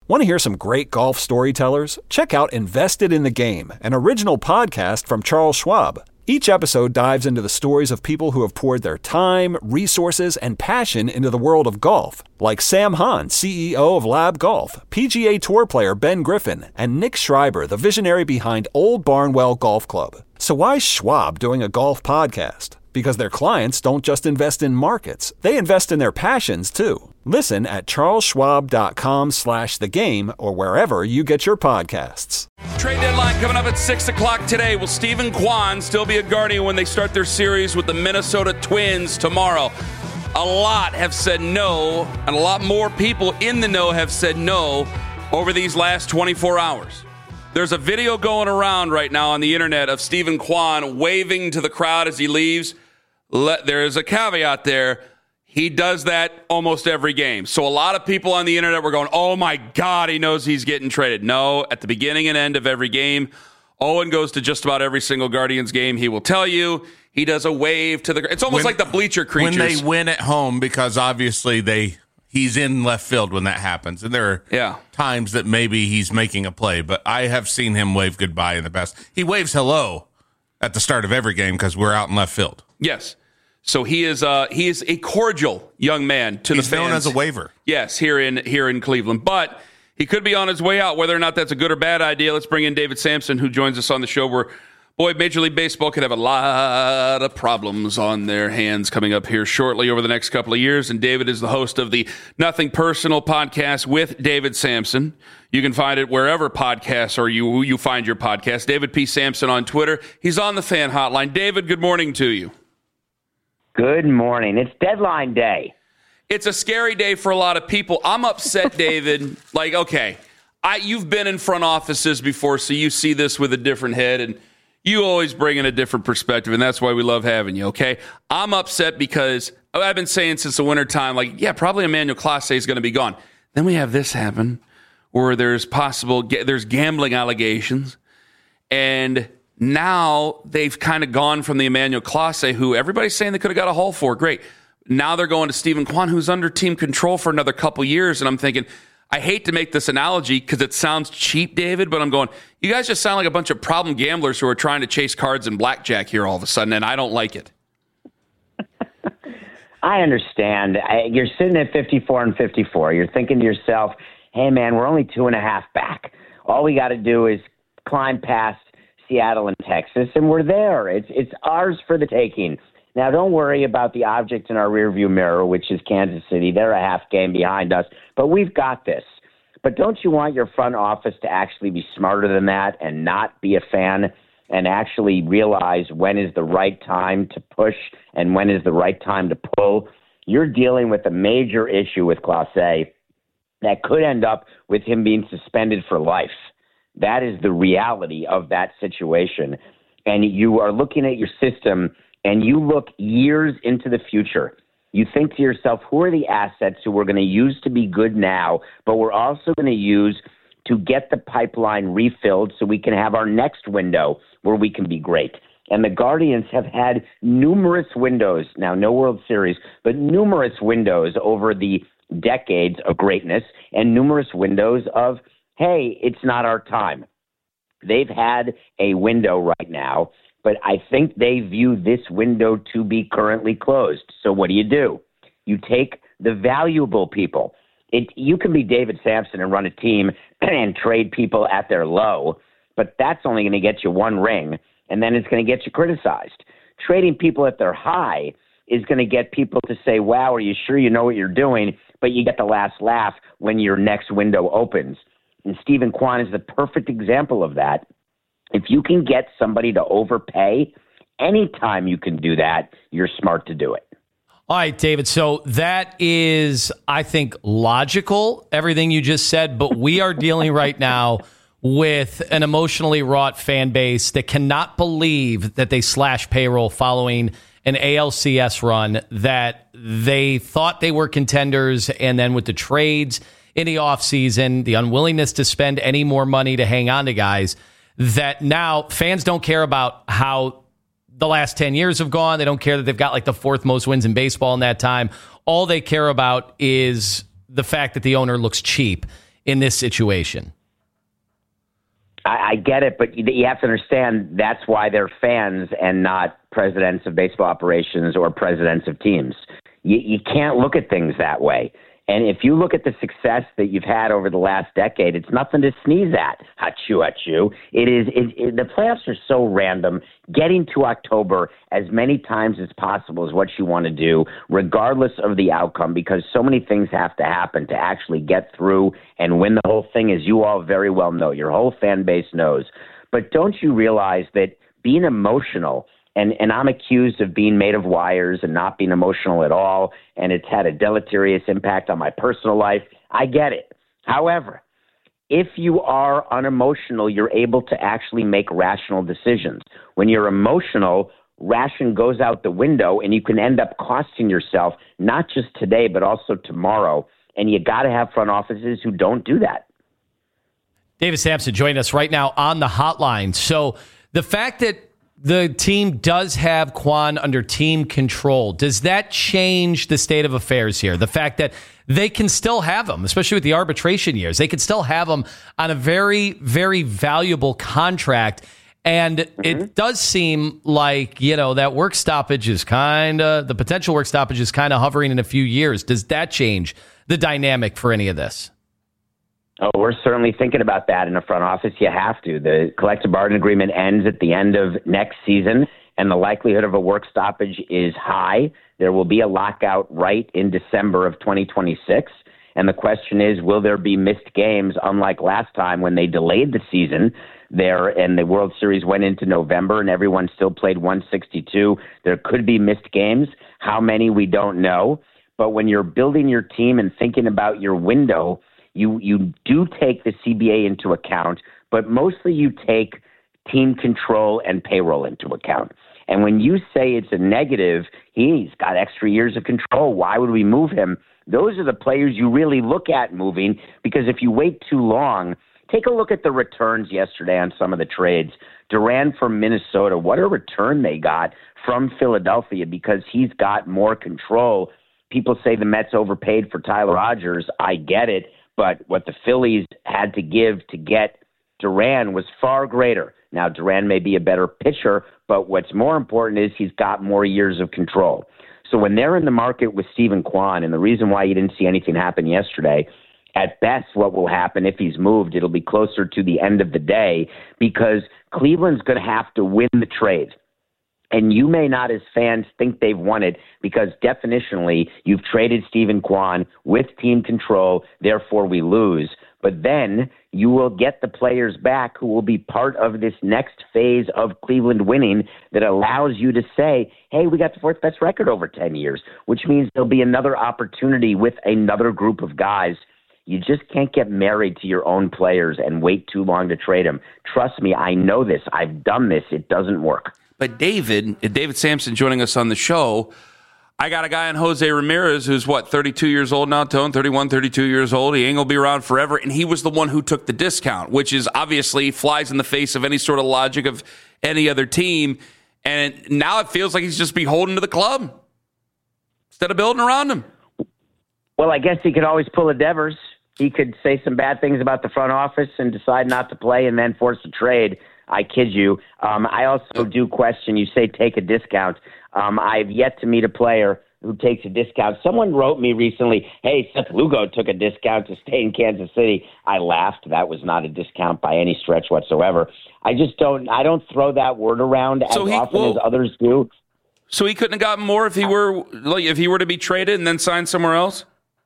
Want to hear some great golf storytellers? Check out Invested in the Game, an original podcast from Charles Schwab. Each episode dives into the stories of people who have poured their time, resources, and passion into the world of golf, like Sam Hahn, CEO of Lab Golf, PGA Tour player Ben Griffin, and Nick Schreiber, the visionary behind Old Barnwell Golf Club. So why is Schwab doing a golf podcast? Because their clients don't just invest in markets, they invest in their passions too. Listen at charlesschwab.com/thegame or wherever you get your podcasts. Trade deadline coming up at 6 o'clock today. Will Stephen Kwan still be a Guardian when they start their series with the Minnesota Twins tomorrow? A lot have said no, and a lot more people in the know have said no over these last 24 hours. There's a video going around right now on the internet of Stephen Kwan waving to the crowd as he leaves. There's a caveat there. He does that almost every game. So a lot of people on the internet were going, oh my God, he knows he's getting traded. No, at the beginning and end of every game, Owen goes to just about every single Guardians game. He will tell you he does a wave to the... It's almost like the bleacher creatures. When they win at home, because obviously he's in left field when that happens. And there are times that maybe he's making a play, but I have seen him wave goodbye in the past. He waves hello at the start of every game because we're out in left field. Yes. So he is a cordial young man to the fans. He's known as a waiver. Yes, here in Cleveland. But he could be on his way out. Whether or not that's a good or bad idea, let's bring in David Samson, who joins us on the show. Where, boy, Major League Baseball could have a lot of problems on their hands coming up here shortly over the next couple of years. And David is the host of the Nothing Personal podcast with David Samson. You can find it wherever podcasts or you find your podcast. David P. Samson on Twitter. He's on the Fan Hotline. David, good morning to you. Good morning. It's deadline day. It's a scary day for a lot of people. I'm upset, David. Like, okay, you've been in front offices before, so you see this with a different head, and you always bring in a different perspective, and that's why we love having you, okay? I'm upset because I've been saying since the wintertime, like, yeah, probably Emmanuel Clase is going to be gone. Then we have this happen where there's gambling allegations, and now they've kind of gone from the Emmanuel Clase, who everybody's saying they could have got a haul for. Great. Now they're going to Stephen Kwan, who's under team control for another couple years. And I'm thinking, I hate to make this analogy because it sounds cheap, David, but I'm going, you guys just sound like a bunch of problem gamblers who are trying to chase cards and blackjack here all of a sudden, and I don't like it. I understand. You're sitting at 54 and 54. You're thinking to yourself, hey, man, we're only 2.5 back. All we got to do is climb past Seattle and Texas, and we're there. It's ours for the taking. Now, don't worry about the object in our rearview mirror, which is Kansas City. They're a half game behind us, but we've got this. But don't you want your front office to actually be smarter than that and not be a fan and actually realize when is the right time to push and when is the right time to pull? You're dealing with a major issue with Clase that could end up with him being suspended for life. That is the reality of that situation. And you are looking at your system and you look years into the future. You think to yourself, who are the assets who we're going to use to be good now, but we're also going to use to get the pipeline refilled so we can have our next window where we can be great. And the Guardians have had numerous windows, now no World Series, but numerous windows over the decades of greatness and numerous windows of, hey, it's not our time. They've had a window right now, but I think they view this window to be currently closed. So what do? You take the valuable people. You can be David Samson and run a team and trade people at their low, but that's only going to get you one ring, and then it's going to get you criticized. Trading people at their high is going to get people to say, wow, are you sure you know what you're doing? But you get the last laugh when your next window opens. And Stephen Kwan is the perfect example of that. If you can get somebody to overpay, anytime you can do that, you're smart to do it. All right, David. So that is, I think, logical, everything you just said. But we are dealing right now with an emotionally wrought fan base that cannot believe that they slashed payroll following an ALCS run, that they thought they were contenders. And then with the trades in the offseason, the unwillingness to spend any more money to hang on to guys, that now fans don't care about how the last 10 years have gone. They don't care that they've got like the fourth most wins in baseball in that time. All they care about is the fact that the owner looks cheap in this situation. I get it, but you have to understand that's why they're fans and not presidents of baseball operations or presidents of teams. You can't look at things that way. And if you look at the success that you've had over the last decade, it's nothing to sneeze at. Achoo, achoo. The playoffs are so random. Getting to October as many times as possible is what you want to do, regardless of the outcome, because so many things have to happen to actually get through and win the whole thing, as you all very well know. Your whole fan base knows. But don't you realize that being emotional, and I'm accused of being made of wires and not being emotional at all, and it's had a deleterious impact on my personal life. I get it. However, if you are unemotional, you're able to actually make rational decisions. When you're emotional, ration goes out the window, and you can end up costing yourself not just today, but also tomorrow. And you got to have front offices who don't do that. David Samson joining us right now on the hotline. So the fact that the team does have Kwan under team control, does that change the state of affairs here? The fact that they can still have him, especially with the arbitration years, they can still have him on a very, very valuable contract. And it does seem like, that work stoppage is the potential work stoppage is kind of hovering in a few years. Does that change the dynamic for any of this? Oh, we're certainly thinking about that in the front office. You have to. The collective bargaining agreement ends at the end of next season, and the likelihood of a work stoppage is high. There will be a lockout right in December of 2026. And the question is, will there be missed games, unlike last time when they delayed the season there and the World Series went into November and everyone still played 162? There could be missed games. How many, we don't know. But when you're building your team and thinking about your window, you do take the CBA into account, but mostly you take team control and payroll into account. And when you say it's a negative, he's got extra years of control, why would we move him? Those are the players you really look at moving, because if you wait too long, take a look at the returns yesterday on some of the trades. Duran from Minnesota, what a return they got from Philadelphia because he's got more control. People say the Mets overpaid for Tyler Rogers. I get it. But what the Phillies had to give to get Duran was far greater. Now, Duran may be a better pitcher, but what's more important is he's got more years of control. So when they're in the market with Steven Kwan, and the reason why you didn't see anything happen yesterday, at best what will happen if he's moved, it'll be closer to the end of the day because Cleveland's going to have to win the trade. And you may not, as fans, think they've won it because definitionally you've traded Steven Kwan with team control, therefore we lose. But then you will get the players back who will be part of this next phase of Cleveland winning that allows you to say, hey, we got the fourth best record over 10 years, which means there'll be another opportunity with another group of guys. You just can't get married to your own players and wait too long to trade them. Trust me, I know this. I've done this. It doesn't work. But David Samson joining us on the show, I got a guy on Jose Ramirez who's, 32 years old now, Tone? 31, 32 years old. He ain't going to be around forever. And he was the one who took the discount, which is obviously flies in the face of any sort of logic of any other team. And now it feels like he's just beholden to the club instead of building around him. Well, I guess he could always pull a Devers. He could say some bad things about the front office and decide not to play and then force a trade. I kid you. I also do question, you say take a discount. I've yet to meet a player who takes a discount. Someone wrote me recently, hey, Seth Lugo took a discount to stay in Kansas City. I laughed. That was not a discount by any stretch whatsoever. I don't throw that word around as often as others do. So he couldn't have gotten more if he were to be traded and then signed somewhere else?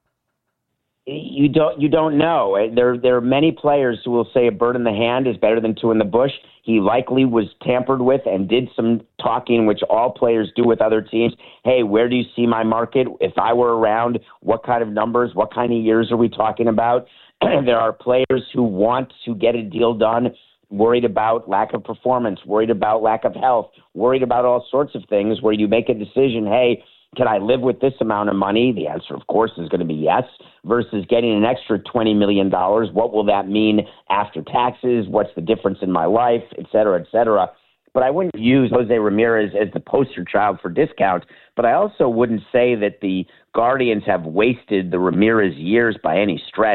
You don't know. There are many players who will say a bird in the hand is better than two in the bush. He likely was tampered with and did some talking, which all players do with other teams. Hey, where do you see my market? If I were around, what kind of numbers, what kind of years are we talking about? There are players who want to get a deal done, worried about lack of performance, worried about lack of health, worried about all sorts of things where you make a decision, hey, can I live with this amount of money? The answer, of course, is going to be yes, versus getting an extra $20 million. What will that mean after taxes? What's the difference in my life, et cetera, et cetera. But I wouldn't use Jose Ramirez as the poster child for discount. But I also wouldn't say that the Guardians have wasted the Ramirez years by any stretch.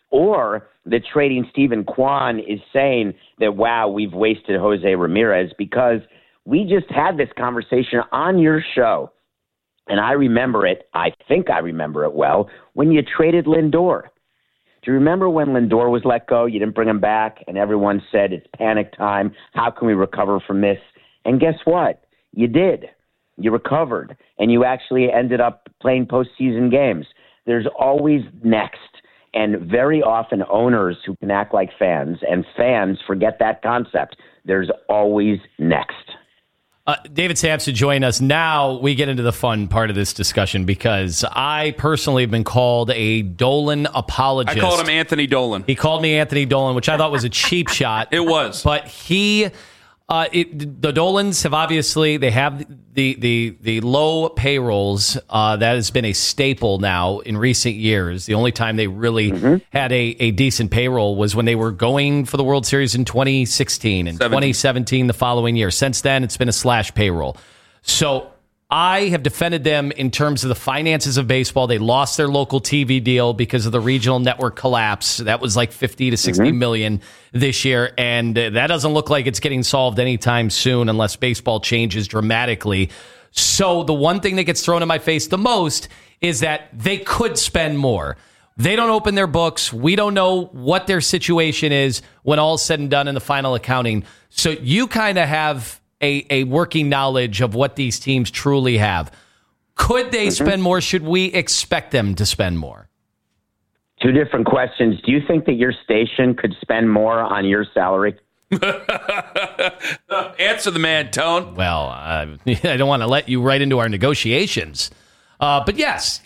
or that trading Stephen Kwan is saying that, wow, we've wasted Jose Ramirez, because we just had this conversation on your show. And I remember it, I think I remember it well, when you traded Lindor. Do you remember when Lindor was let go? You didn't bring him back, and everyone said it's panic time. How can we recover from this? And guess what? You did. You recovered, and you actually ended up playing postseason games. There's always next, and very often owners who can act like fans, and fans forget that concept. There's always next. David Samson join us. Now we get into the fun part of this discussion, because I personally have been called a Dolan apologist. I called him Anthony Dolan. He called me Anthony Dolan, which I thought was a cheap shot. It was. But the Dolans have obviously, they have the low payrolls. That has been a staple now in recent years. The only time they really had a decent payroll was when they were going for the World Series in 2016 and 2017 the following year. Since then, it's been a slash payroll. So I have defended them in terms of the finances of baseball. They lost their local TV deal because of the regional network collapse. That was like 50 to 60 million this year. And that doesn't look like it's getting solved anytime soon unless baseball changes dramatically. So the one thing that gets thrown in my face the most is that they could spend more. They don't open their books. We don't know what their situation is when all's said and done in the final accounting. So you kind of have a working knowledge of what these teams truly have. Could they spend more? Should we expect them to spend more? Two different questions. Do you think that your station could spend more on your salary? Answer the man, Tone. Well, I don't want to let you right into our negotiations. But yes.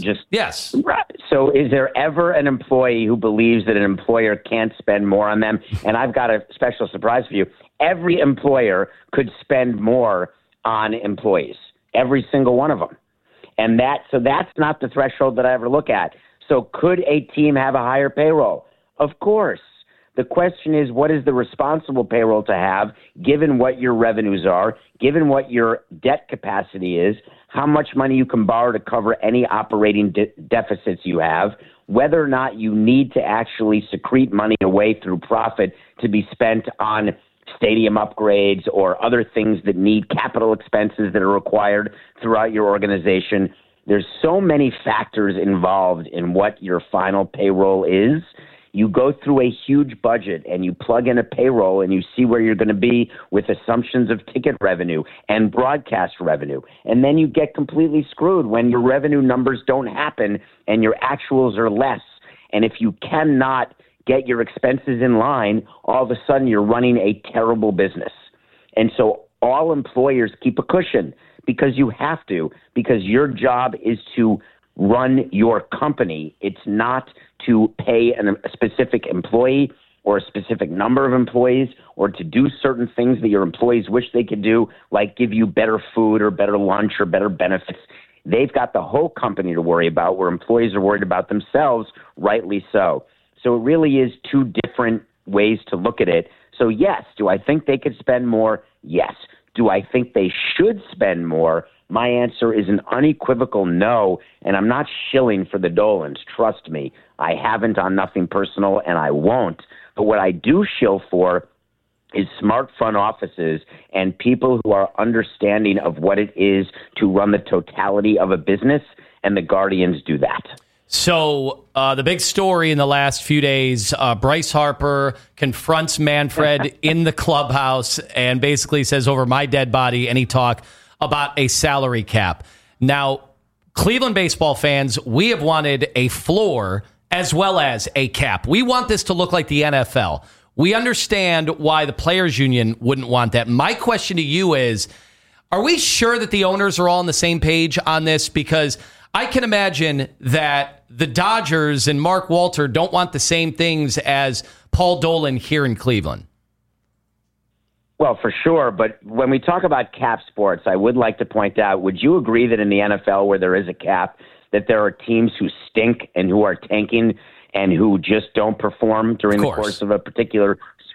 Yes. Right. So is there ever an employee who believes that an employer can't spend more on them? And I've got a special surprise for you. Every employer could spend more on employees, every single one of them. And that's not the threshold that I ever look at. So could a team have a higher payroll? Of course. The question is, what is the responsible payroll to have, given what your revenues are, given what your debt capacity is, how much money you can borrow to cover any operating deficits you have, whether or not you need to actually secrete money away through profit to be spent on stadium upgrades or other things that need capital expenses that are required throughout your organization. There's so many factors involved in what your final payroll is. You go through a huge budget and you plug in a payroll and you see where you're going to be with assumptions of ticket revenue and broadcast revenue. And then you get completely screwed when your revenue numbers don't happen and your actuals are less. And if you cannot get your expenses in line, all of a sudden you're running a terrible business. And so all employers keep a cushion because you have to, because your job is to run your company. It's not to pay a specific employee or a specific number of employees or to do certain things that your employees wish they could do, like give you better food or better lunch or better benefits. They've got the whole company to worry about, where employees are worried about themselves, rightly so. So it really is two different ways to look at it. So yes, do I think they could spend more? Yes. Do I think they should spend more? My answer is an unequivocal no, and I'm not shilling for the Dolans. Trust me, I haven't on Nothing Personal, and I won't. But what I do shill for is smart front offices and people who are understanding of what it is to run the totality of a business, and the Guardians do that. So the big story in the last few days, Bryce Harper confronts Manfred in the clubhouse and basically says, over my dead body, any talk about a salary cap. Now, Cleveland baseball fans, we have wanted a floor as well as a cap. We want this to look like the NFL. We understand why the players union wouldn't want that. My question to you is, are we sure that the owners are all on the same page on this? Because I can imagine that the Dodgers and Mark Walter don't want the same things as Paul Dolan here in Cleveland. Well, for sure. But when we talk about cap sports, I would like to point out, would you agree that in the NFL, where there is a cap, that there are teams who stink and who are tanking and who just don't perform during the course of a particular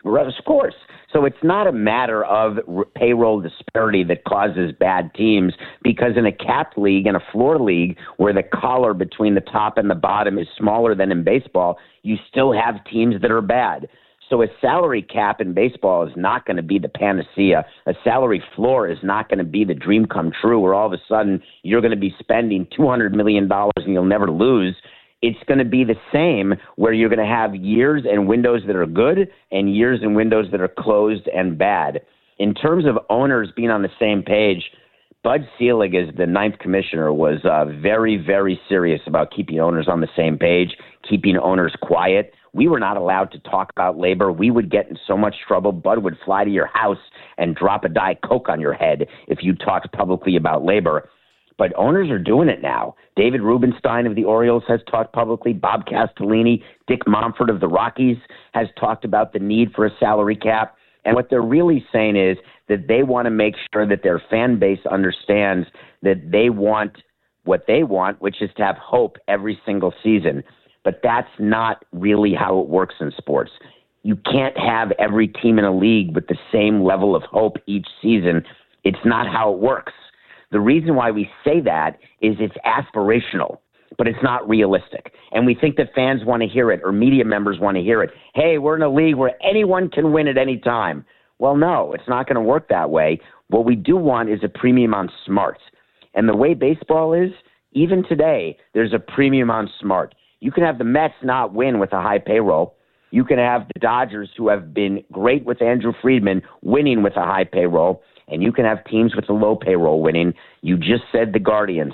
Of course. So it's not a matter of payroll disparity that causes bad teams, because in a capped league and a floor league where the collar between the top and the bottom is smaller than in baseball, you still have teams that are bad. So a salary cap in baseball is not going to be the panacea. A salary floor is not going to be the dream come true where all of a sudden you're going to be spending $200 million and you'll never lose. It's going to be the same where you're going to have years and windows that are good and years and windows that are closed and bad. In terms of owners being on the same page, Bud Selig, as the ninth commissioner, was very, very serious about keeping owners on the same page, keeping owners quiet. We were not allowed to talk about labor. We would get in so much trouble. Bud would fly to your house and drop a Diet Coke on your head if you talked publicly about labor. But owners are doing it now. David Rubenstein of the Orioles has talked publicly. Bob Castellini, Dick Monfort of the Rockies has talked about the need for a salary cap. And what they're really saying is that they want to make sure that their fan base understands that they want what they want, which is to have hope every single season. But that's not really how it works in sports. You can't have every team in a league with the same level of hope each season. It's not how it works. The reason why we say that is it's aspirational, but it's not realistic. And we think that fans want to hear it, or media members want to hear it. Hey, we're in a league where anyone can win at any time. Well, no, it's not going to work that way. What we do want is a premium on smart. And the way baseball is, even today, there's a premium on smart. You can have the Mets not win with a high payroll. You can have the Dodgers, who have been great with Andrew Friedman, winning with a high payroll. And you can have teams with a low payroll winning. You just said the Guardians,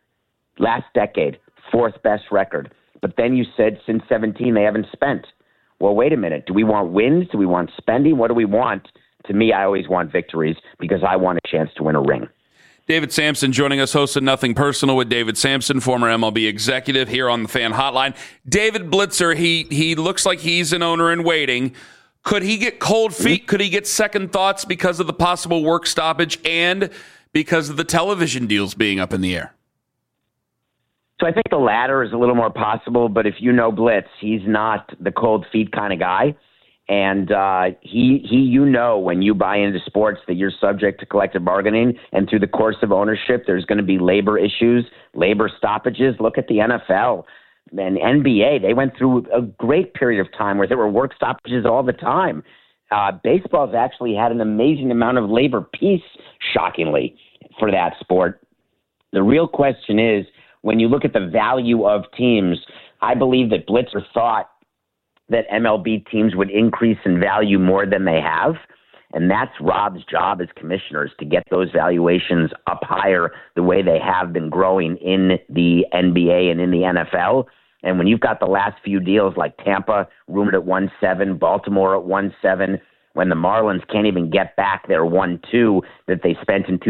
last decade, fourth best record. But then you said since 17 they haven't spent. Well, wait a minute. Do we want wins? Do we want spending? What do we want? To me, I always want victories because I want a chance to win a ring. David Samson joining us, host of Nothing Personal with David Samson, former MLB executive here on the Fan Hotline. David Blitzer, he looks like he's an owner in waiting. Could he get cold feet? Could he get second thoughts because of the possible work stoppage and because of the television deals being up in the air? So I think the latter is a little more possible, but if you know Blitz, he's not the cold feet kind of guy. And when you buy into sports that you're subject to collective bargaining, and through the course of ownership, there's going to be labor issues, labor stoppages. Look at the NFL and NBA. They went through a great period of time where there were work stoppages all the time. Baseball's actually had an amazing amount of labor peace, shockingly, for that sport. The real question is, when you look at the value of teams, I believe that Blitzer thought that MLB teams would increase in value more than they have. And that's Rob's job as commissioners, to get those valuations up higher the way they have been growing in the NBA and in the NFL. And when you've got the last few deals like Tampa rumored at 1.7, Baltimore at 1.7, when the Marlins can't even get back their 1.2 that they spent in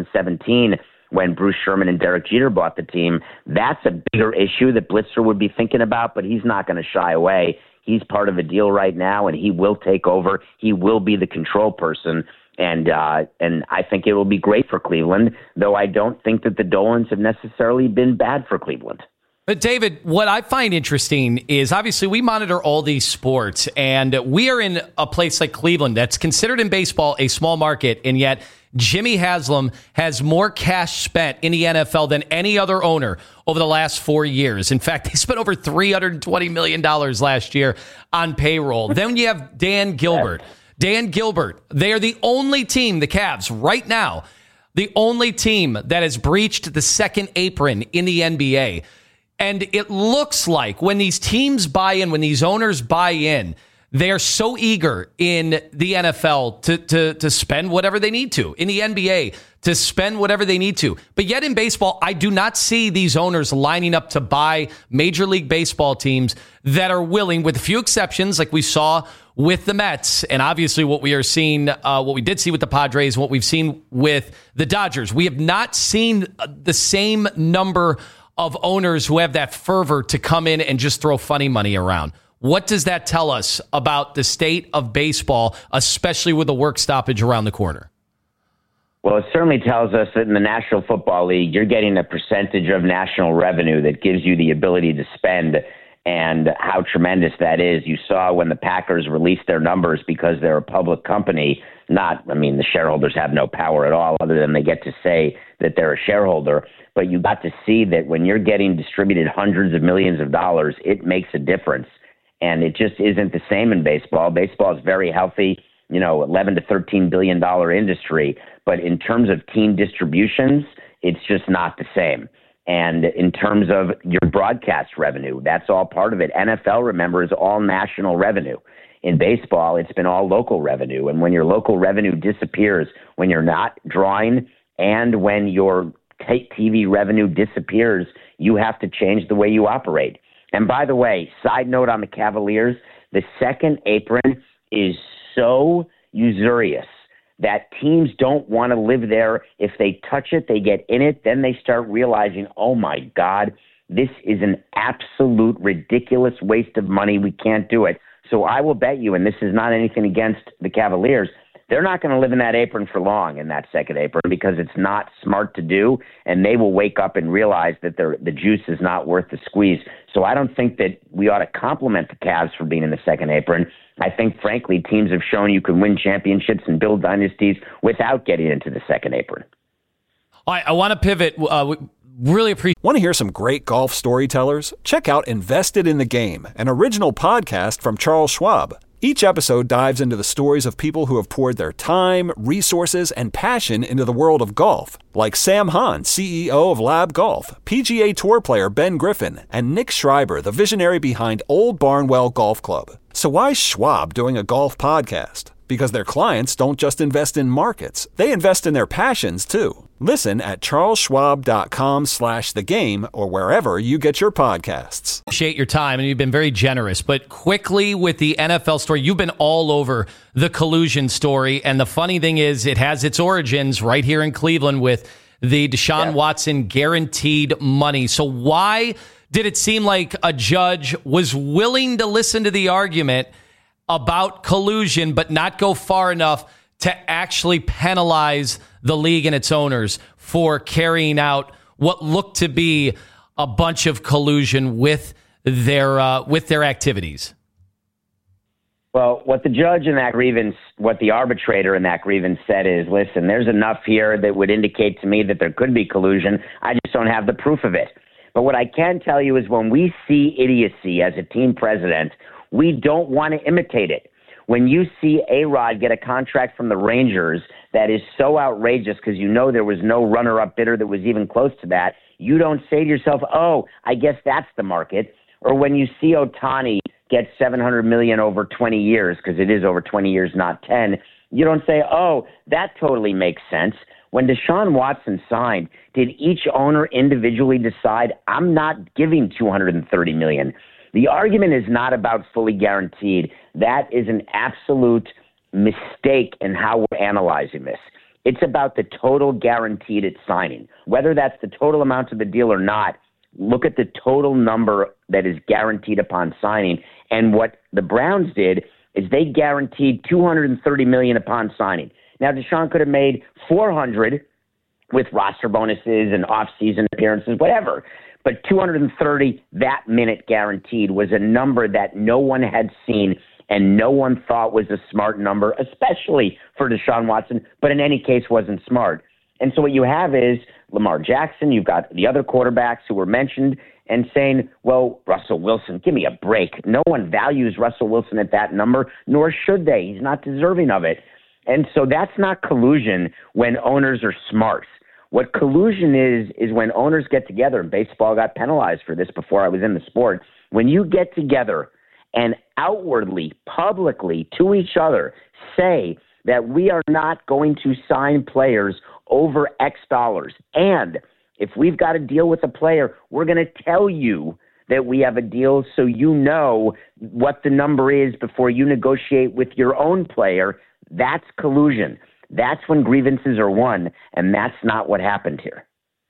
2017 when Bruce Sherman and Derek Jeter bought the team, that's a bigger issue that Blitzer would be thinking about, but he's not going to shy away. He's part of a deal right now, and he will take over. He will be the control person, and I think it will be great for Cleveland, though I don't think that the Dolans have necessarily been bad for Cleveland. But David, what I find interesting is obviously we monitor all these sports, and we are in a place like Cleveland that's considered in baseball a small market, and yet Jimmy Haslam has more cash spent in the NFL than any other owner over the last 4 years. In fact, they spent over $320 million last year on payroll. Then you have Dan Gilbert. Dan Gilbert, they are the only team, the Cavs, right now, the only team that has breached the second apron in the NBA. And it looks like when these teams buy in, when these owners buy in, they are so eager in the NFL to spend whatever they need to, in the NBA to spend whatever they need to. But yet in baseball, I do not see these owners lining up to buy Major League Baseball teams that are willing, with a few exceptions, like we saw with the Mets, and obviously what we are seeing, what we did see with the Padres, and what we've seen with the Dodgers. We have not seen the same number of owners who have that fervor to come in and just throw funny money around. What does that tell us about the state of baseball, especially with the work stoppage around the corner? Well, it certainly tells us that in the National Football League, you're getting a percentage of national revenue that gives you the ability to spend. and how tremendous that is. You saw when the Packers released their numbers because they're a public company. The shareholders have no power at all other than they get to say that they're a shareholder. But you got to see that when you're getting distributed hundreds of millions of dollars, it makes a difference. And it just isn't the same in baseball. Baseball is very healthy, $11 to $13 billion industry. But in terms of team distributions, it's just not the same. And in terms of your broadcast revenue, that's all part of it. NFL, remember, is all national revenue. In baseball, it's been all local revenue. And when your local revenue disappears, when you're not drawing, and when your TV revenue disappears, you have to change the way you operate. And by the way, side note on the Cavaliers, the second apron is so usurious that teams don't want to live there. If they touch it, they get in it, then they start realizing, oh my God, this is an absolute ridiculous waste of money. We can't do it. So I will bet you, and this is not anything against the Cavaliers, they're not going to live in that apron for long, in that second apron, because it's not smart to do, and they will wake up and realize that the juice is not worth the squeeze. So I don't think that we ought to compliment the Cavs for being in the second apron. I think, frankly, teams have shown you can win championships and build dynasties without getting into the second apron. All right, I want to pivot. Really appreciate. Want to hear some great golf storytellers? Check out Invested in the Game, an original podcast from Charles Schwab. Each episode dives into the stories of people who have poured their time, resources, and passion into the world of golf, like Sam Hahn, CEO of Lab Golf, PGA Tour player Ben Griffin, and Nick Schreiber, the visionary behind Old Barnwell Golf Club. So why is Schwab doing a golf podcast? Because their clients don't just invest in markets, they invest in their passions too. Listen at charlesschwab.com/thegame or wherever you get your podcasts. Appreciate your time, and you've been very generous. But quickly with the NFL story, you've been all over the collusion story. And the funny thing is, it has its origins right here in Cleveland with the Deshaun Watson guaranteed money. So why did it seem like a judge was willing to listen to the argument about collusion, but not go far enough to actually penalize the league and its owners for carrying out what looked to be a bunch of collusion with their activities? Well, what the judge in that grievance, what the arbitrator in that grievance said is, listen, there's enough here that would indicate to me that there could be collusion. I just don't have the proof of it. But what I can tell you is when we see idiocy as a team president, we don't want to imitate it. When you see A-Rod get a contract from the Rangers that is so outrageous because there was no runner-up bidder that was even close to that, you don't say to yourself, oh, I guess that's the market. Or when you see Ohtani get $700 million over 20 years, because it is over 20 years, not 10, you don't say, oh, that totally makes sense. When Deshaun Watson signed, did each owner individually decide, I'm not giving $230 million? The argument is not about fully guaranteed. That is an absolute mistake in how we're analyzing this. It's about the total guaranteed at signing. Whether that's the total amount of the deal or not, look at the total number that is guaranteed upon signing. And what the Browns did is they guaranteed $230 million upon signing. Now, Deshaun could have made $400 with roster bonuses and off-season appearances, whatever. But 230 that minute guaranteed was a number that no one had seen and no one thought was a smart number, especially for Deshaun Watson, but in any case wasn't smart. And so what you have is Lamar Jackson, you've got the other quarterbacks who were mentioned and saying, well, Russell Wilson, give me a break. No one values Russell Wilson at that number, nor should they. He's not deserving of it. And so that's not collusion when owners are smart. What collusion is when owners get together, and baseball got penalized for this before I was in the sport, when you get together and outwardly, publicly, to each other, say that we are not going to sign players over X dollars. And if we've got a deal with a player, we're going to tell you that we have a deal so you know what the number is before you negotiate with your own player. That's collusion. That's when grievances are won, and that's not what happened here.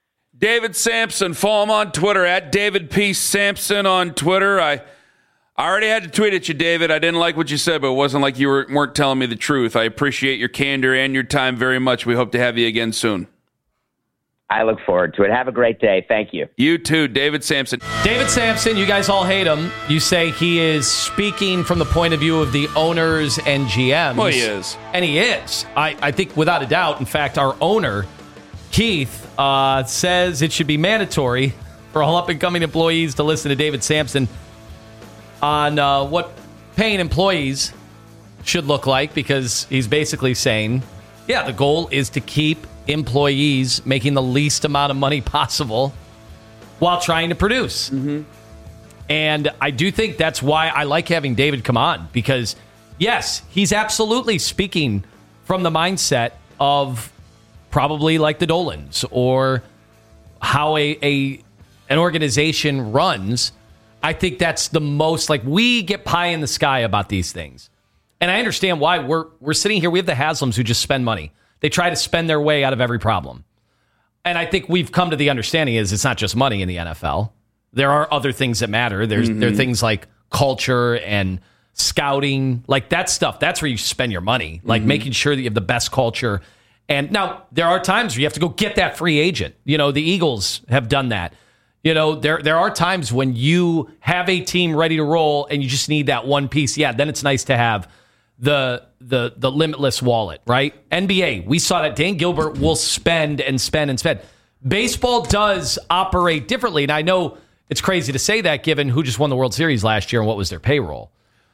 David Sampson, follow him on Twitter, at David P. Sampson on Twitter. I already had to tweet at you, David. I didn't like what you said, but it wasn't like you weren't telling me the truth. I appreciate your candor and your time very much. We hope to have you again soon. I look forward to it. Have a great day. Thank you. You too, David Samson. David Samson, you guys all hate him. You say he is speaking from the point of view of the owners and GMs. Well, he is. And he is. I think without a doubt. In fact, our owner, Keith, says it should be mandatory for all up-and-coming employees to listen to David Samson on what paying employees should look like, because he's basically saying, yeah, the goal is to keep employees making the least amount of money possible while trying to produce. Mm-hmm. And I do think that's why I like having David come on, because, yes, he's absolutely speaking from the mindset of probably like the Dolans or how an organization runs. I think that's the most, like, we get pie in the sky about these things. And I understand why we're sitting here. We have the Haslams who just spend money. They try to spend their way out of every problem. And I think we've come to the understanding is it's not just money in the NFL. There are other things that matter. There are things like culture and scouting, like that stuff. That's where you spend your money, like making sure that you have the best culture. And now there are times where you have to go get that free agent. You know, the Eagles have done that. You know, there are times when you have a team ready to roll and you just need that one piece. Yeah, then it's nice to have the limitless wallet, right? NBA, we saw that Dan Gilbert will spend and spend and spend. Baseball does operate differently, and I know it's crazy to say that given who just won the World Series last year and what was their payroll.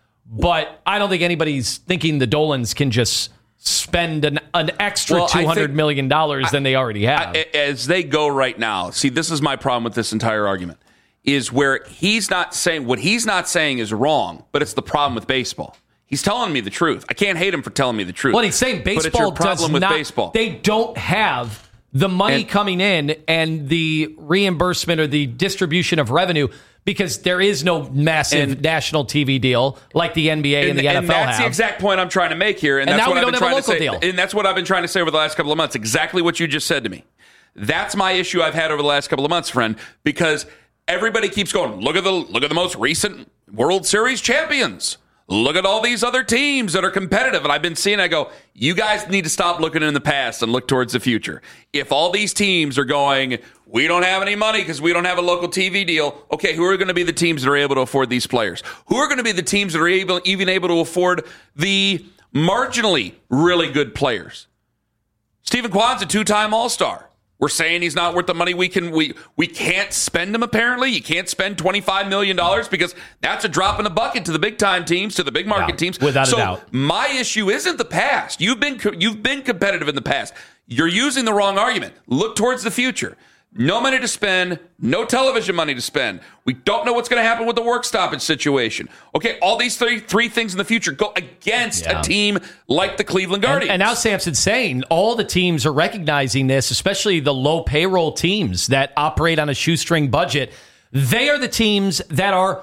But I don't think anybody's thinking the Dolans can just spend an extra $200 million than they already have. As they go right now, see, this is my problem with this entire argument, is where he's not saying, what he's not saying is wrong, but it's the problem with baseball. He's telling me the truth. I can't hate him for telling me the truth. Well, he's saying baseball but it's your problem with baseball. They don't have the money coming in and the reimbursement or the distribution of revenue because there is no massive national TV deal like the NBA and the NFL have. And that's the exact point I'm trying to make here. And that's now what we I've don't been have a trying to local say. deal. And that's what I've been trying to say over the last couple of months. Exactly what you just said to me. That's my issue I've had over the last couple of months, friend, because everybody keeps going, look at the most recent World Series champions. Look at all these other teams that are competitive. And I've been seeing, I go, you guys need to stop looking in the past and look towards the future. If all these teams are going, we don't have any money because we don't have a local TV deal. Okay, who are going to be the teams that are able to afford these players? Who are going to be the teams that are even able to afford the marginally really good players? Stephen Kwan's a two-time All-Star. We're saying he's not worth the money. We can't spend him, apparently. You can't spend $25 million because that's a drop in the bucket to the big-time teams, to the big market teams. Without a doubt. My issue isn't the past. You've been competitive in the past. You're using the wrong argument. Look towards the future. No money to spend, no television money to spend. We don't know what's going to happen with the work stoppage situation. Okay, all these three things in the future go against a team like the Cleveland Guardians. And now Samson's saying all the teams are recognizing this, especially the low payroll teams that operate on a shoestring budget. They are the teams that are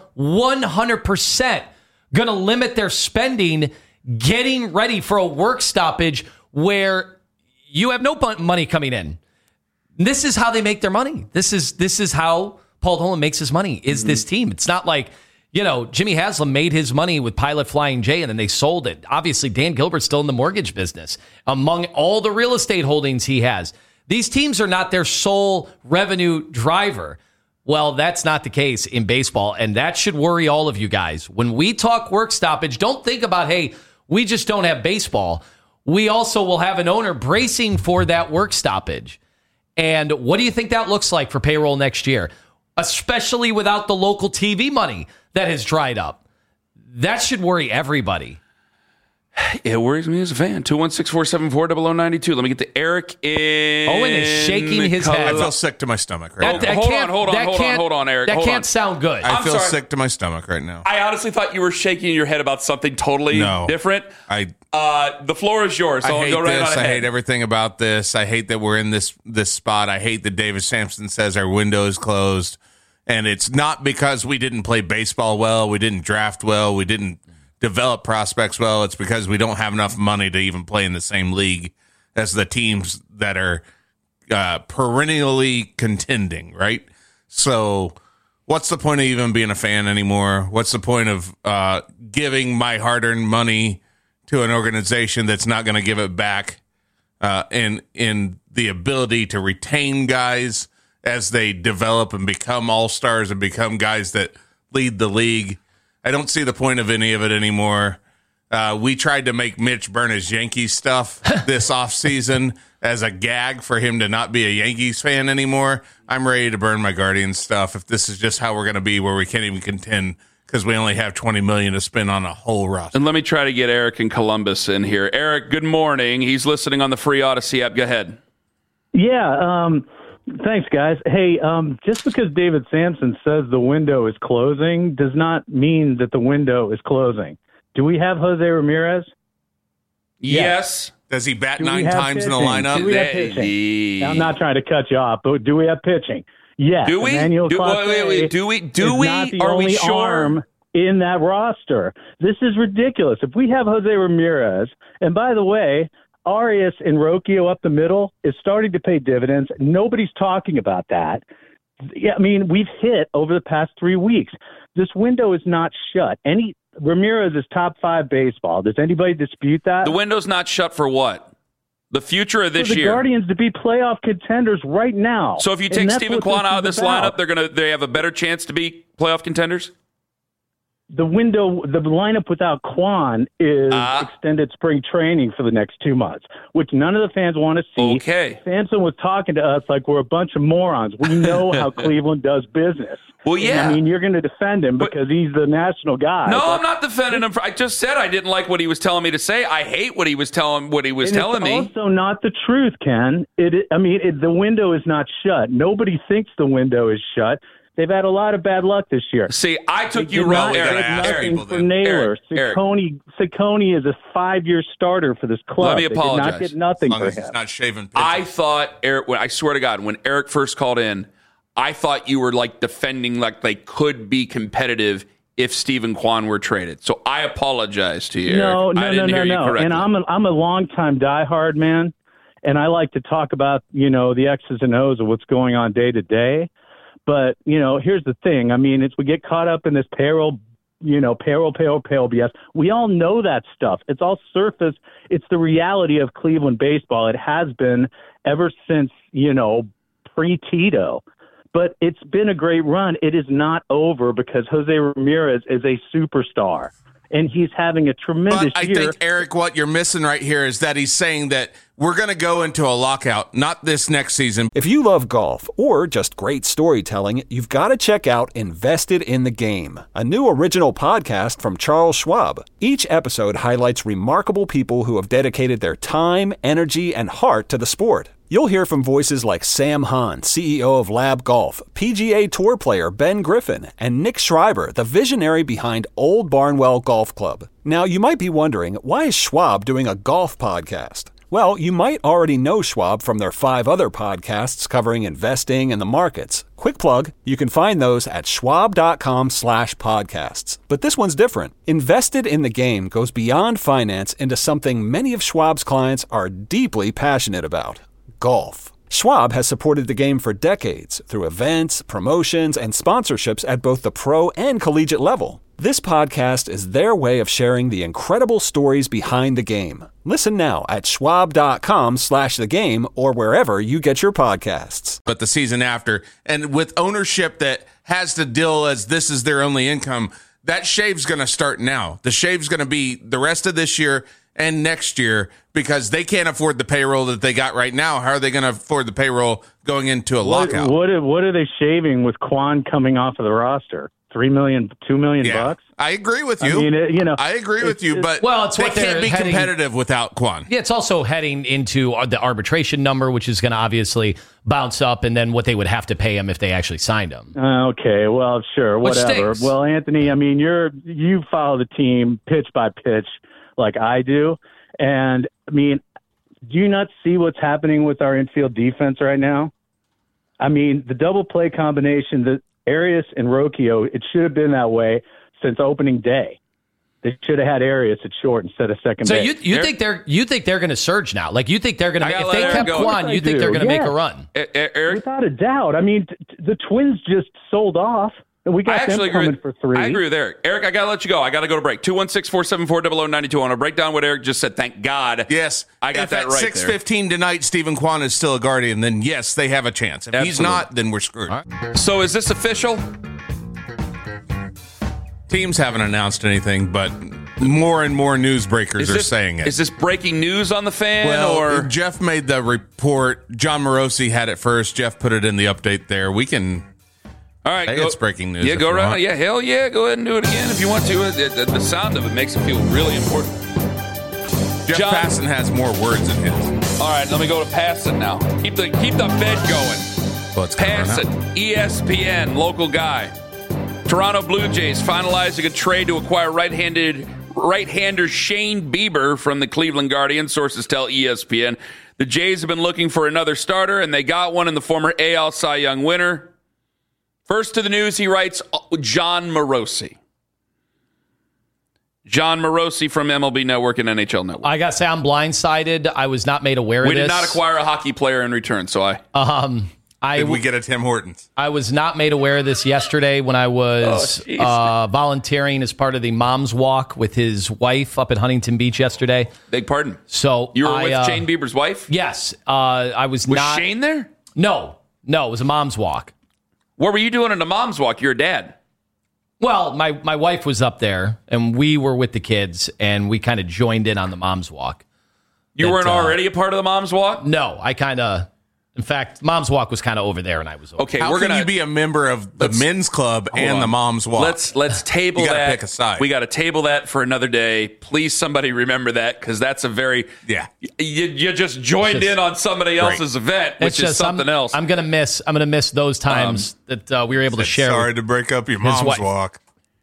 100% going to limit their spending, getting ready for a work stoppage where you have no money coming in. This is how they make their money. This is how Paul Dolan makes his money, is this team. It's not like, Jimmy Haslam made his money with Pilot Flying J and then they sold it. Obviously, Dan Gilbert's still in the mortgage business. Among all the real estate holdings he has, these teams are not their sole revenue driver. Well, that's not the case in baseball, and that should worry all of you guys. When we talk work stoppage, don't think about, hey, we just don't have baseball. We also will have an owner bracing for that work stoppage. And what do you think that looks like for payroll next year? Especially without the local TV money that has dried up. That should worry everybody. It worries me as a fan. 216-474-0092. Let me get to Eric in. Owen is shaking his head. I feel sick to my stomach right now. Hold on, Eric. That can't sound good. I feel sick to my stomach right now. I honestly thought you were shaking your head about something totally different. The floor is yours. So I hate go right this. on ahead. I hate everything about this. I hate that we're in this spot. I hate that David Samson says our window is closed. And it's not because we didn't play baseball well, we didn't draft well, we didn't develop prospects well. It's because we don't have enough money to even play in the same league as the teams that are perennially contending, right? So what's the point of even being a fan anymore? What's the point of giving my hard-earned money to an organization that's not going to give it back in the ability to retain guys as they develop and become all-stars and become guys that lead the league. I don't see the point of any of it anymore. We tried to make Mitch burn his Yankees stuff this offseason as a gag for him to not be a Yankees fan anymore. I'm ready to burn my Guardians stuff if this is just how we're going to be, where we can't even contend because we only have $20 million to spend on a whole roster. And let me try to get Eric in Columbus in here. Eric, good morning. He's listening on the free Odyssey app. Go ahead. Yeah, thanks, guys. Hey, just because David Samson says the window is closing does not mean that the window is closing. Do we have Jose Ramirez? Yes. Does he bat 9 times pitching? In the lineup? Do we have pitching? I'm not trying to cut you off, but do we have pitching? Yes. Do we? Emmanuel Do we? not the Are only we sure? arm in that roster. This is ridiculous. If we have Jose Ramirez, and by the way, Arias and Rocchio up the middle is starting to pay dividends. Nobody's talking about that. Yeah, I mean, we've hit over the past 3 weeks. This window is not shut. Ramirez is top 5 baseball. Does anybody dispute that? The window's not shut for what? The future of this for the year. Guardians to be playoff contenders right now. So if you take Stephen Kwan out of this lineup, they have a better chance to be playoff contenders? The lineup without Kwan is extended spring training for the next 2 months, which none of the fans want to see. Okay. Samson was talking to us like we're a bunch of morons. We know how Cleveland does business. Well, yeah. I mean, you're going to defend him because he's the national guy. No, I'm not defending him. I just said I didn't like what he was telling me to say. I hate what he was telling me. It's also not the truth, Ken. The window is not shut. Nobody thinks the window is shut. They've had a lot of bad luck this year. See, I took you wrong, Eric. For Naylor. Ciccone is a 5-year starter for this club. Let me apologize. They did not get nothing for him. He's not shaving pitches. I thought, Eric, I swear to God, when Eric first called in, I thought you were like defending like they could be competitive if Stephen Kwan were traded. So I apologize to you, Eric. I didn't hear you correctly. And I'm a longtime diehard man, and I like to talk about, the X's and O's of what's going on day to day. But, here's the thing. I mean, we get caught up in this payroll BS. We all know that stuff. It's all surface. It's the reality of Cleveland baseball. It has been ever since, pre-Tito. But it's been a great run. It is not over because Jose Ramirez is a superstar. And he's having a tremendous year. I think, Eric, what you're missing right here is that he's saying that we're going to go into a lockout, not this next season. If you love golf or just great storytelling, you've got to check out Invested in the Game, a new original podcast from Charles Schwab. Each episode highlights remarkable people who have dedicated their time, energy, and heart to the sport. You'll hear from voices like Sam Hahn, CEO of Lab Golf, PGA Tour player Ben Griffin, and Nick Schreiber, the visionary behind Old Barnwell Golf Club. Now, you might be wondering, why is Schwab doing a golf podcast? Well, you might already know Schwab from their 5 other podcasts covering investing and the markets. Quick plug, you can find those at schwab.com/podcasts. But this one's different. Invested in the Game goes beyond finance into something many of Schwab's clients are deeply passionate about: golf. Schwab has supported the game for decades through events, promotions, and sponsorships at both the pro and collegiate level. This podcast is their way of sharing the incredible stories behind the game. Listen now at schwab.com/thegame or wherever you get your podcasts. But the season after, and with ownership that has to deal as this is their only income, that shave's going to start now. The shave's going to be the rest of this year and next year because they can't afford the payroll that they got right now. How are they going to afford the payroll going into a lockout? What are they shaving with Kwan coming off of the roster? $3 million, $2 million bucks? I agree with you. I mean, I agree with you, but they can't be competitive without Kwan. Yeah, it's also heading into the arbitration number, which is going to obviously bounce up, and then what they would have to pay him if they actually signed him. Okay, well, sure, whatever. Well, Anthony, I mean, you follow the team pitch by pitch like I do, and I mean, do you not see what's happening with our infield defense right now? I mean, the double play combination, the Arias and Rocchio, it should have been that way since opening day. They should have had Arias at short instead of second base. So you think they're going to surge now? Like you think they're going to if they kept Kwan, you think they're going to make a run? Eric? Without a doubt. I mean, the Twins just sold off. We got them coming for 3. I agree with Eric. Eric, I got to let you go. I got to go to break. 216-474-0092. I want to break down what Eric just said. Thank God. Yes. I got that right. 6:15 tonight, Stephen Kwan is still a Guardian, then yes, they have a chance. If he's not, then we're screwed. Right. So is this official? Teams haven't announced anything, but more and more newsbreakers are saying it. Is this breaking news on the Fan? Well, or Jeff made the report. John Morosi had it first. Jeff put it in the update there. We can... All right, it's breaking news. Yeah, go around. Yeah, hell yeah, go ahead and do it again if you want to. The sound of it makes it feel really important. Jeff Passan has more words in his. All right, let me go to Passan now. Keep the bed going. Well, Passan, ESPN, local guy. Toronto Blue Jays finalizing a trade to acquire right-hander Shane Bieber from the Cleveland Guardians. Sources tell ESPN. The Jays have been looking for another starter, and they got one in the former AL Cy Young winner. First to the news, he writes, John Morosi. John Morosi from MLB Network and NHL Network. I got to say, I'm blindsided. I was not made aware of this. We did not acquire a hockey player in return, so Did we get a Tim Hortons? I was not made aware of this yesterday when I was volunteering as part of the Mom's Walk with his wife up at Huntington Beach yesterday. Beg pardon? So you were with Shane Bieber's wife? Yes. I was not. Was Shane there? No, it was a Mom's Walk. What were you doing in a Mom's Walk? You're a dad. Well, my wife was up there, and we were with the kids, and we kind of joined in on the Mom's Walk. You weren't already a part of the Mom's Walk? No, I kind of... In fact, Mom's Walk was kind of over there, and I was over. Okay, How can you be a member of the men's club and the Mom's Walk? Let's table you that. Gotta pick a side. We got to table that for another day. Please, somebody remember that, because that's a very You just joined in on somebody else's event, which is something else. I'm gonna miss those times that we were able to share. Sorry to break up your Mom's Walk.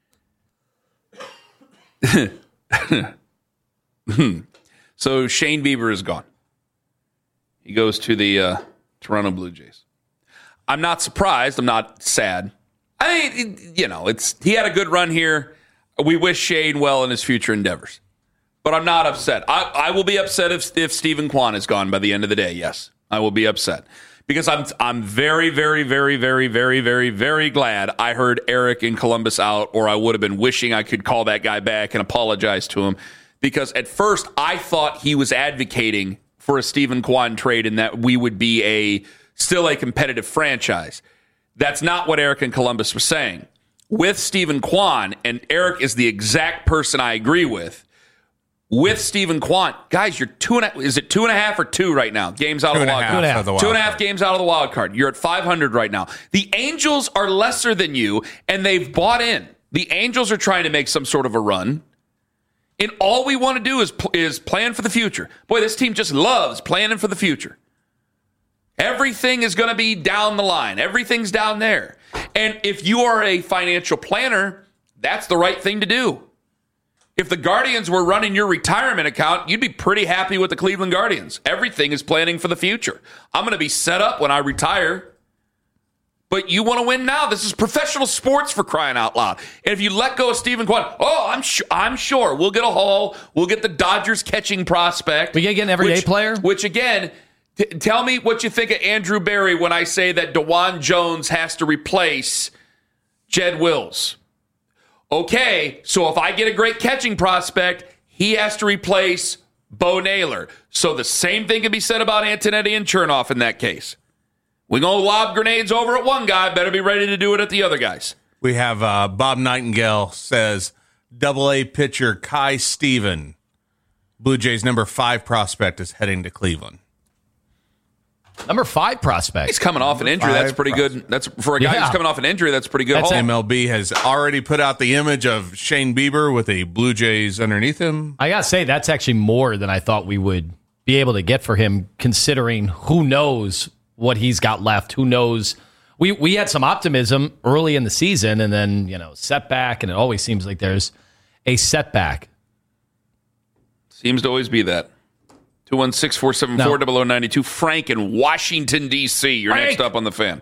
So Shane Bieber is gone. He goes to the Toronto Blue Jays. I'm not surprised. I'm not sad. I mean, he had a good run here. We wish Shane well in his future endeavors. But I'm not upset. I will be upset if Stephen Kwan is gone by the end of the day. Yes, I will be upset. Because I'm very, very, very, very, very, very, very glad I heard Eric in Columbus out, or I would have been wishing I could call that guy back and apologize to him. Because at first I thought he was advocating for a Stephen Kwan trade and that we would be still a competitive franchise. That's not what Eric in Columbus was saying. With Stephen Kwan, and Eric is the exact person I agree with Stephen Kwan, guys, you're 2.5. Is it 2.5 or 2 right now? Games out of the wild card. 2.5 games out of the wild card. You're at 500 right now. The Angels are lesser than you, and they've bought in. The Angels are trying to make some sort of a run. And all we want to do is plan for the future. Boy, this team just loves planning for the future. Everything is going to be down the line. Everything's down there. And if you are a financial planner, that's the right thing to do. If the Guardians were running your retirement account, you'd be pretty happy with the Cleveland Guardians. Everything is planning for the future. I'm going to be set up when I retire. But you want to win now. This is professional sports, for crying out loud. And if you let go of Stephen Kwan, I'm sure we'll get a haul. We'll get the Dodgers catching prospect. We get an everyday player. Which again, tell me what you think of Andrew Berry when I say that DeJuan Jones has to replace Jed Wills. Okay, so if I get a great catching prospect, he has to replace Bo Naylor. So the same thing can be said about Antonetti and Chernoff in that case. We're going to lob grenades over at one guy. Better be ready to do it at the other guys. We have Bob Nightingale says, Double-A pitcher Kai Steven, Blue Jays number 5 prospect, is heading to Cleveland. Number 5 prospect. He's coming off an injury. That's pretty good. That's for a guy who's coming off an injury. That's pretty good. MLB has already put out the image of Shane Bieber with a Blue Jays underneath him. I got to say, that's actually more than I thought we would be able to get for him, considering who knows what he's got left. Who knows? We had some optimism early in the season, and then, setback, and it always seems like there's a setback. Seems to always be that. 216-474-0092. Frank in Washington, D.C. You're next up on the Fan.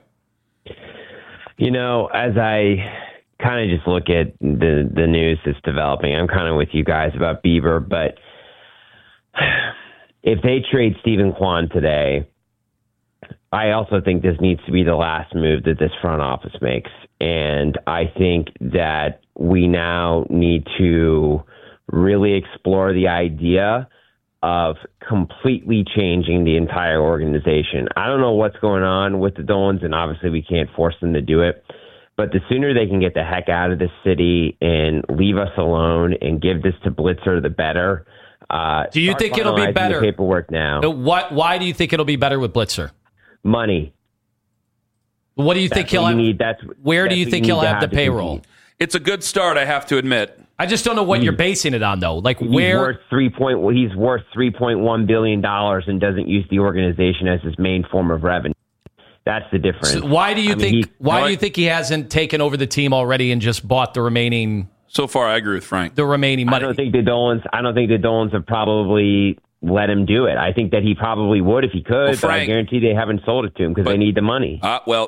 As I kind of just look at the news that's developing, I'm kind of with you guys about Bieber, but if they trade Stephen Kwan today, I also think this needs to be the last move that this front office makes. And I think that we now need to really explore the idea of completely changing the entire organization. I don't know what's going on with the Dolans, and obviously we can't force them to do it. But the sooner they can get the heck out of this city and leave us alone and give this to Blitzer, the better. Do you think it'll be better? The paperwork now. Why do you think it'll be better with Blitzer? Money. What do you think he'll have? Where do you think he'll have the payroll? It's a good start, I have to admit. I just don't know what you're basing it on, though. Like where he's worth $3.1 billion and doesn't use the organization as his main form of revenue. That's the difference. So why do you think he hasn't taken over the team already and just bought the remaining? So far, I agree with Frank. The remaining money. I don't think the Dolans have probably let him do it. I think that he probably would if he could, but I guarantee they haven't sold it to him because they need the money.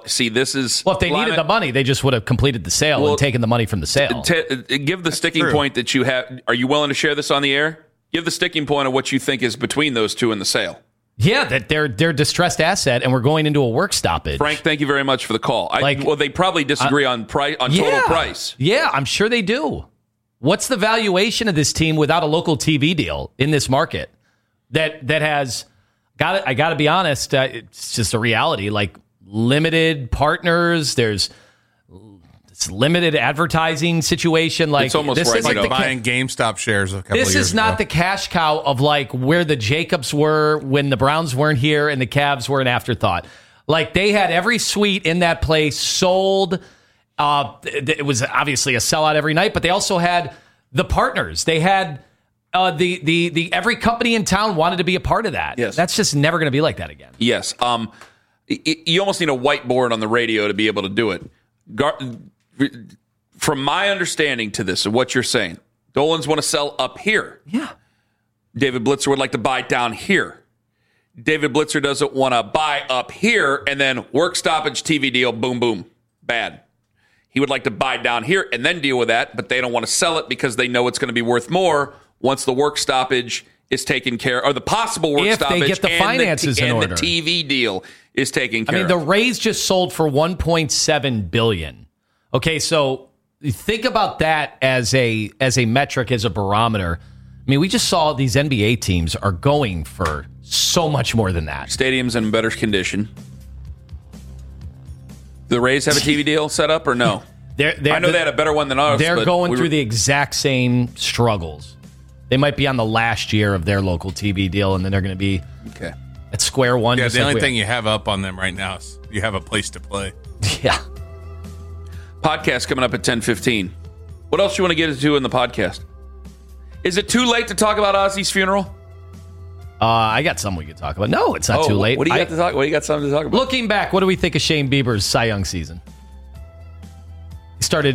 If they needed the money, they just would have completed the sale and taken the money from the sale. Give the sticking point that you have. Are you willing to share this on the air? Give the sticking point of what you think is between those two in the sale. Yeah, that they're distressed asset, and we're going into a work stoppage. Frank, thank you very much for the call. They probably disagree on total price. Yeah, I'm sure they do. What's the valuation of this team without a local TV deal in this market? That has I got to be honest. It's just a reality. Like limited partners. There's limited advertising situation. Like it's almost this right. Like buying GameStop shares a couple of years ago. This is not the cash cow of like where the Jacobs were when the Browns weren't here and the Cavs were an afterthought. Like they had every suite in that place sold. It was obviously a sellout every night, but they also had the partners. They had the every company in town wanted to be a part of that. Yes. That's just never going to be like that again. Yes. You almost need a whiteboard on the radio to be able to do it. From my understanding to this, of what you're saying, Dolans want to sell up here. Yeah. David Blitzer would like to buy down here. David Blitzer doesn't want to buy up here and then work stoppage TV deal, boom, boom, bad. He would like to buy down here and then deal with that, but they don't want to sell it because they know it's going to be worth more once the work stoppage is taken care of, or the possible work stoppage they get the finances in order. The TV deal is taken care of. I mean, the Rays just sold for $1.7 billion. Okay, so think about that as a metric, as a barometer. I mean, we just saw these NBA teams are going for so much more than that. Stadium's in better condition. The Rays have a TV deal set up or no? I know they had a better one than ours. They're going through the exact same struggles. They might be on the last year of their local TV deal, and then they're going to be at square one. Yeah, the only thing you have up on them right now is you have a place to play. Yeah. Podcast coming up at 10:15. What else you want to get into in the podcast? Is it too late to talk about Ozzy's funeral? I got something we could talk about. No, it's not too late. What do you got to talk? What do you got something to talk about? Looking back, what do we think of Shane Bieber's Cy Young season? He started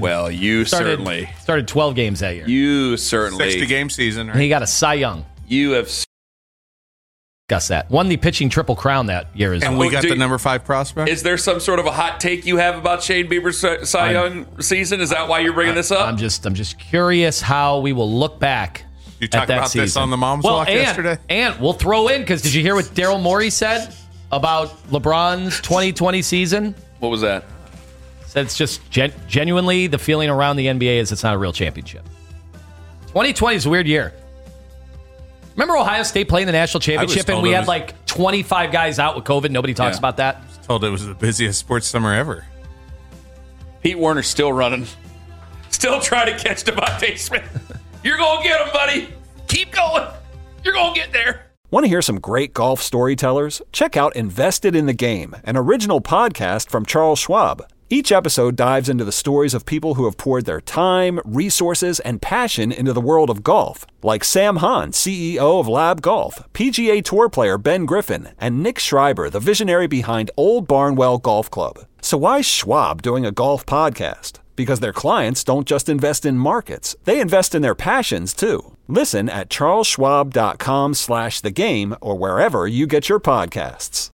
12 games that year. You certainly 60-game season. Right? And he got a Cy Young. You have discussed that. Won the pitching triple crown that year as well. And we got the number 5 prospect. Is there some sort of a hot take you have about Shane Bieber's Cy Young season? Is that why you're bringing this up? I'm just curious how we will look back. You talked about season. this on the Mom's Walk yesterday? And we'll throw in, because did you hear what Daryl Morey said about LeBron's 2020 season? What was that? Said it's just genuinely the feeling around the NBA is it's not a real championship. 2020 is a weird year. Remember Ohio State playing the national championship and we had like 25 guys out with COVID? Nobody talks about that. I was told it was the busiest sports summer ever. Pete Werner's still running. Still trying to catch Devontae Smith. You're going to get him, buddy. Keep going. You're going to get there. Want to hear some great golf storytellers? Check out Invested in the Game, an original podcast from Charles Schwab. Each episode dives into the stories of people who have poured their time, resources, and passion into the world of golf, like Sam Hahn, CEO of Lab Golf, PGA Tour player Ben Griffin, and Nick Schreiber, the visionary behind Old Barnwell Golf Club. So why is Schwab doing a golf podcast? Because their clients don't just invest in markets, they invest in their passions too. Listen at charlesschwab.com/thegame or wherever you get your podcasts.